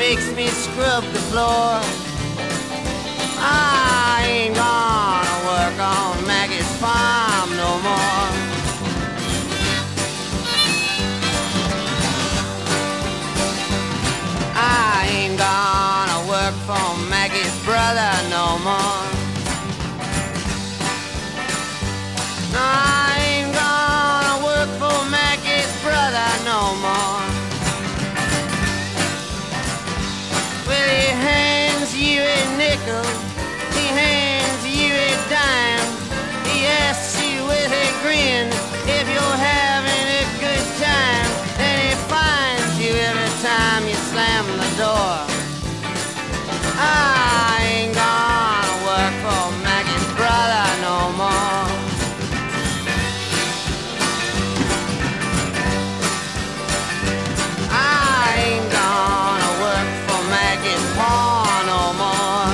makes me scrub the floor. I ain't gonna work on Maggie's farm no more. I ain't gonna work for Maggie's brother no more. No, I ain't gonna work for Maggie's brother no more. Well, he hands you a nickel, he hands you a dime, he asks you with a grin if you're having a good time, and he finds you every time you slam the door. I ain't gonna work for Maggie's brother no more. I ain't gonna work for Maggie's pa no more.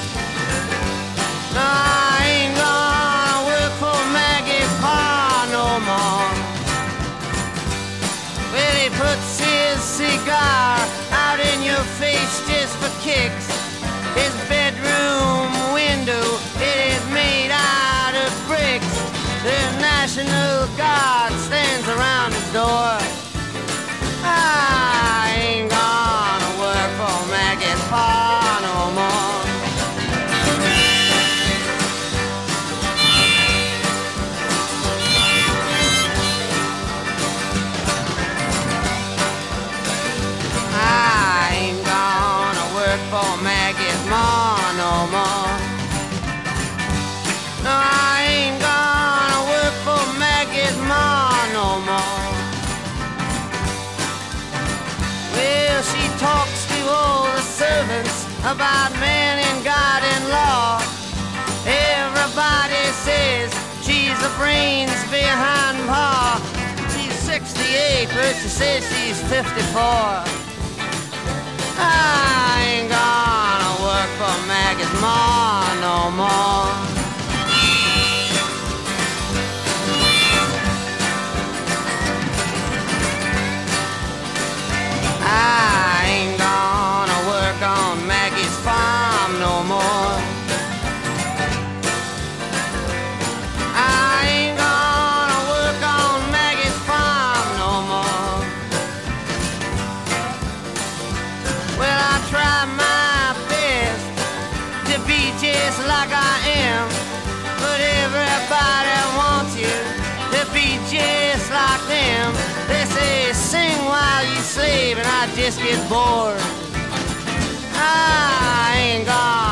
No, I ain't gonna work for Maggie's pa no more. Well, he puts his cigar out in your face just for kicks. His bedroom window, it is made out of bricks. The National Guard stands around his door. I ain't gonna work for Maggie's pa no more. I ain't gonna work for Maggie's ma no more. No, I ain't gonna work for Maggie's ma no more. Well, she talks to all the servants about man and God and law. Everybody says she's the brains behind pa. She's 68, but she says she's 54. I ain't gonna work for Maggie's ma no more. I ain't gonna work on Maggie's farm no more. I ain't gonna work on Maggie's farm no more. Well, I try my best to be just like I am, but everybody wants you to be just like them. They say sing while you slave, and I just get bored. I ain't gonna